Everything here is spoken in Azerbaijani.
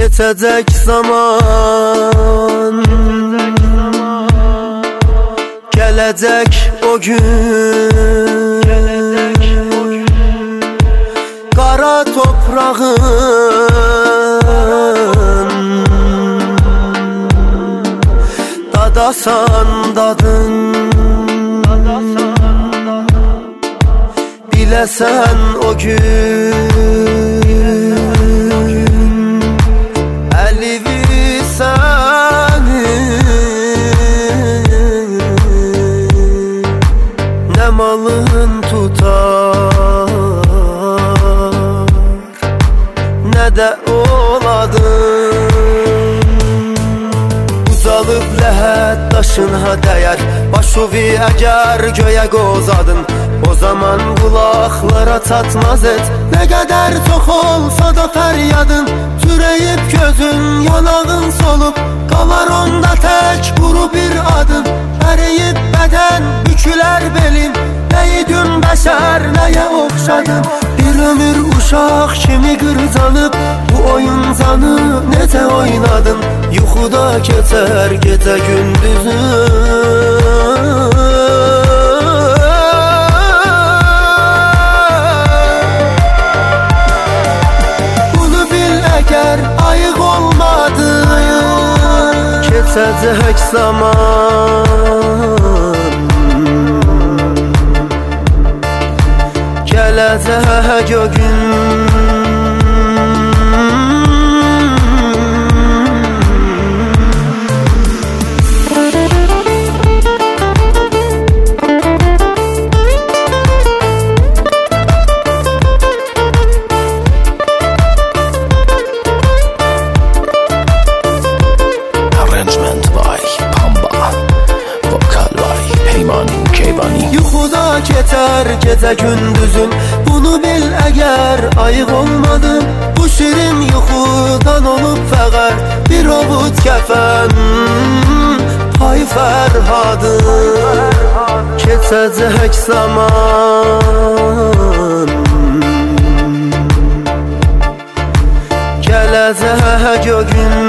Keçəcək zaman, gələcək o gün, qara toprağın dadasan dadın, biləsən o gün nə malın tutar, nə də oladın. Uzalıb ləhət daşına dəyər, başuvi əgər göyə qozadın, o zaman qulaqlara çatmaz et. Nə qədər çox olsa da fəryadın, türəyib gözün, yanağın solub, qalar onda tək quru bir adın. Əriyib bədən, bükülər belin, nəydün bəşər, nəyə oxşadın. Bir ömür uşaq kimi qırcanıb, bu oyuncanı necə oynadın. Yuxuda keçər gecə gündüzün, ayıq olmadın. Keçəcək zaman, gələcək o gün, yuxuda keçər gecə gündüzün, bunu bil əgər ayıq olmadın. Bu şirin yuxudan olub fəqər bir ovuc kəfən, pay Fərhadın. Keçəcək zaman, gələcək o gün,